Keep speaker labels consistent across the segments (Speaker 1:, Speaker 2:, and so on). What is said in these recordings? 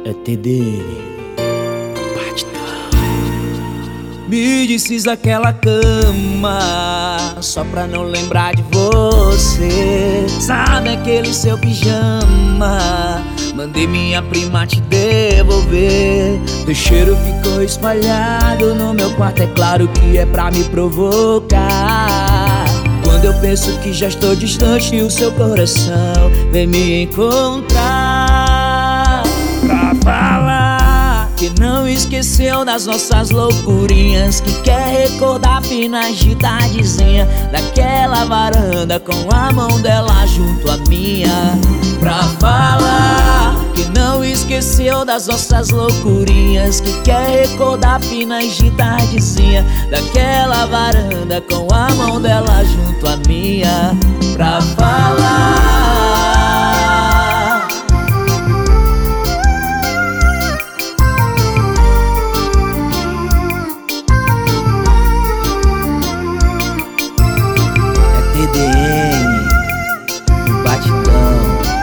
Speaker 1: É TD. Me desfiz aquela cama só pra não lembrar de você. Sabe aquele seu pijama? Mandei minha prima te devolver. Teu cheiro ficou espalhado no meu quarto. É claro que é pra me provocar. Quando eu penso que já estou distante, o seu coração vem me encontrar pra falar que não esqueceu das nossas loucurinhas, que quer recordar finais de tardezinha daquela varanda com a mão dela junto à minha. Pra falar que não esqueceu das nossas loucurinhas, que quer recordar finais de tardezinha daquela varanda com a mão dela junto à minha. Pra falar TDM, o batidão.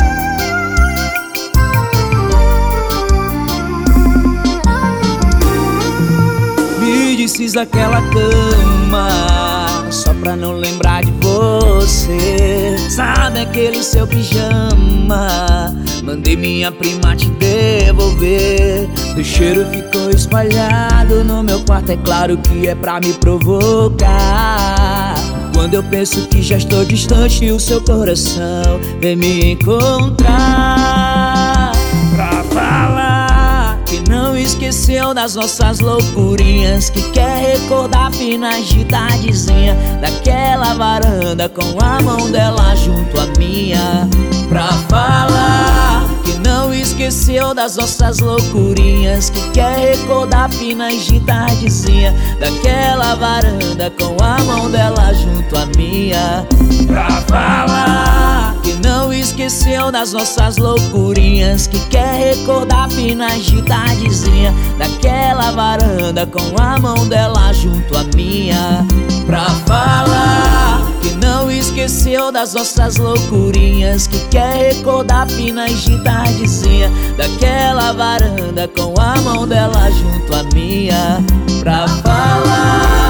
Speaker 1: Me desfiz aquela cama só pra não lembrar de você. Sabe aquele seu pijama? Mandei minha prima te devolver. O cheiro ficou espalhado no meu quarto. É claro que é pra me provocar. Quando eu penso que já estou distante, o seu coração vem me encontrar pra falar que não esqueceu das nossas loucurinhas, que quer recordar finais de tardezinha daquela varanda com a mão dela junto à minha. Pra falar que não esqueceu das nossas loucurinhas, que quer recordar finais de tardezinha daquela varanda com a mão dela junto à minha. Pra falar que não esqueceu das nossas loucurinhas, que quer recordar finais de tardezinha daquela varanda com a mão dela junto à minha. Pra falar que não esqueceu das nossas loucurinhas, que quer recordar finais de tardezinha daquela varanda com a mão dela junto à minha. Pra falar